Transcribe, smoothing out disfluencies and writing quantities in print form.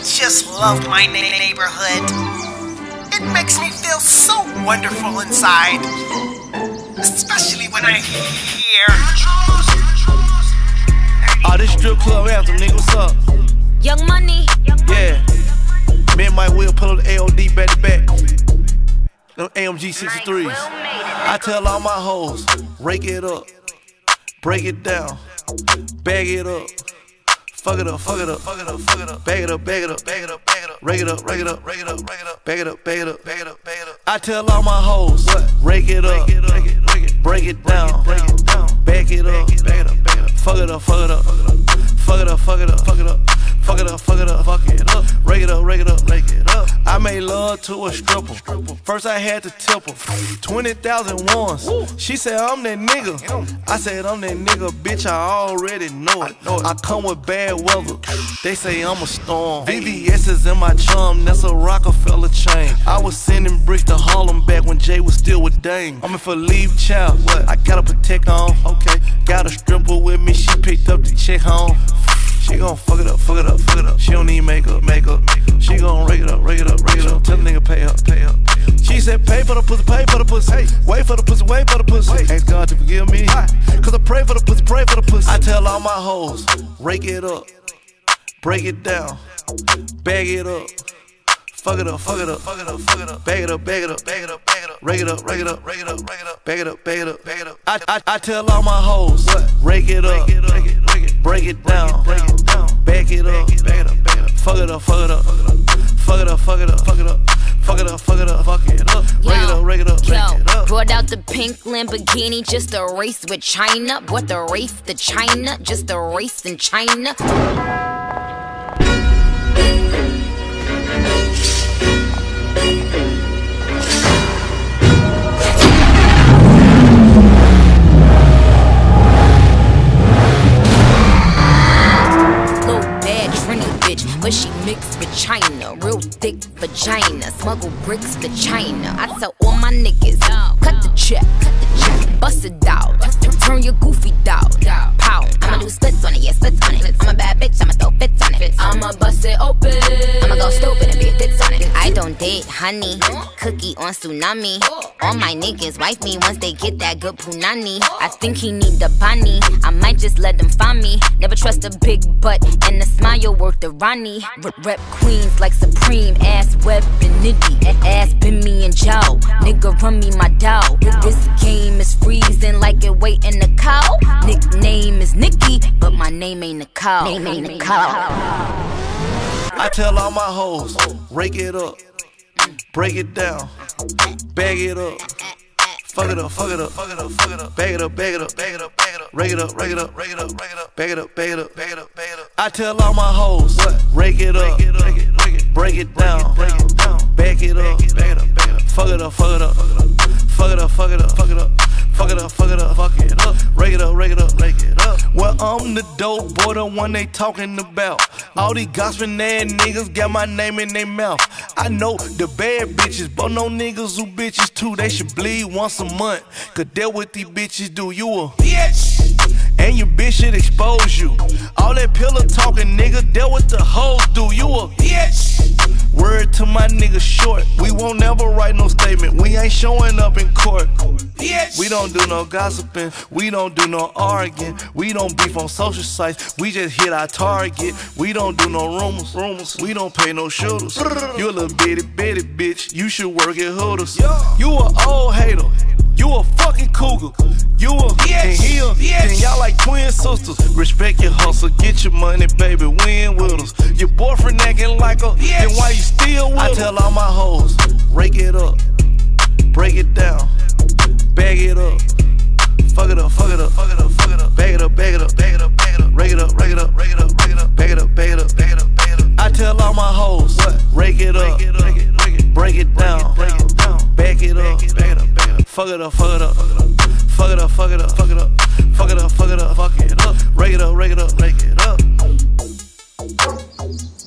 just love my neighborhood. It makes me feel so wonderful inside. Especially when I hear this strip club anthem, nigga, what's up? Young Money. Yeah. Me and Mike Will pull up the AOD back to back. Them AMG 63s. I tell all my hoes, rake it up, break it down, bag it up, fuck it up, fuck it up, fuck it up, fuck it up, bag it up, bag it up, bag it up, bag it up, rake it up, rake it up, rake it up, rake it up, bag it up, bag it up, bag it up, bag it up. I tell all my hoes, rake it up, break it down, bag it up, bag it up, bag it up, fuck it up, fuck it up, fuck it up, fuck it up, fuck it up, fuck it up, fuck it up, fuck it up, rake it up, rake it up, rake it up. I made love to a stripper. First I had to tip her 20,000 once. She said I'm that nigga. I said I'm that nigga, bitch. I already know it. I come with bad weather. They say I'm a storm. VVS is in my chum. That's a Rockefeller chain. I was sending bricks to Harlem back when Jay was still with Dame. I'm in for leave child. I gotta protect on. Okay. Got a stripper with me. She picked up the check home. She gon' fuck it up, fuck it up, fuck it up. She don't need makeup, makeup. She gon' rake it up, rake it up, rake it up. Tell the nigga pay up, pay up. She said pay for the pussy, pay for the pussy. Hey, wait for the pussy, wait for the pussy. Ask God to forgive me, cause I pray for the pussy, pray for the pussy. I tell all my hoes, rake it up, break it down, bag it up. Fuck it up, fuck it up, fuck it up, fuck it up. Bag it up, bag it up, bag it up, bag it up. Rake it up, rake it up, rake it up, rake it up. Bag it up, bag it up, bag it up. I tell all my hoes, rake it up, break it down, bag it up, bag it up, bag it up. Fuck it up, fuck it up, fuck it up, fuck it up, fuck it up, fuck it up, fuck it up, fuck it up. Rake it up, rake it up, rake it up. Brought out the pink Lamborghini just a race with China. Brought the race to China, just a race in China. But she mixed with China, real thick vagina. Smuggle bricks to China. I tell all my niggas, cut the check, bust it out, turn your goofy down. Pow, I'ma do splits on it, yeah, splits on it. I'm a bad bitch, I'ma throw fits on it. I'ma bust it open, I'ma go stupid and be fits on it. I don't date honey, cookie on tsunami. All my niggas wife me once they get that good punani. I think he need the bunny, I might just let them find me. Never trust a big butt and a smile worth the Ronnie. Rep queens like Supreme, ass web and nitty. Ass been me and Joe, nigga run me my dough. This game is freezing like it waiting the cow. Nickname is Nikki, but my name ain't a cow. I tell all my hoes, rake it up, break it down, bag it up. Fuck it up, fuck it up, fuck it up, fuck it up. Bag it up, bag it up, bag it up, bag it up. Rake it up, rake it up, rake it up, rake it up. Bag it up, bag it up, bag it up, bag it up. I tell all my hoes, rake it up, break it down, bag it up, bag it up, bag it up. Fuck it up, fuck it up, fuck it up, fuck it up, fuck it up. Fuck it up, fuck it up, fuck it up. Rake it up, rake it up, rake it up. Well, I'm the dope boy, the one they talking about. All these gossiping ass niggas got my name in their mouth. I know the bad bitches, but no niggas who bitches too. They should bleed once a month. Cause that what these bitches do. You a bitch, and your bitch should expose you. All that pillow talking, nigga, that what the hoes do. You a bitch. Word to my nigga Short, we won't never write no statement. We ain't showing up in court. Bitch. We don't do no gossiping, we don't do no arguing. We don't beef on social sites, we just hit our target. We don't do no rumors, we don't pay no shooters. You a little bitty bitch, you should work at Hooters. You a old hater, you a fucking cougar. You a and he a, then y'all like twin sisters. Respect your hustle, get your money, baby, win with us. Your boyfriend acting like a, then why you still with us? I tell all my hoes, rake it up, break it down, bag it up. Fuck it up, fuck it up, fuck it up, fuck it up. Bag it up, bag it up, bag it up, bag it up. Rake it up, rake it up, rake it up, rake it up. Bag it up, bag it up, bag it up, bag it up. I tell all my hoes, rake it up, break it down, bag it up, bag it up, bag it up. Fuck it up, fuck it up, fuck it up, fuck it up, fuck it up, fuck it up, fuck it up, fuck it up. Rake it up, rake it up, rake it up.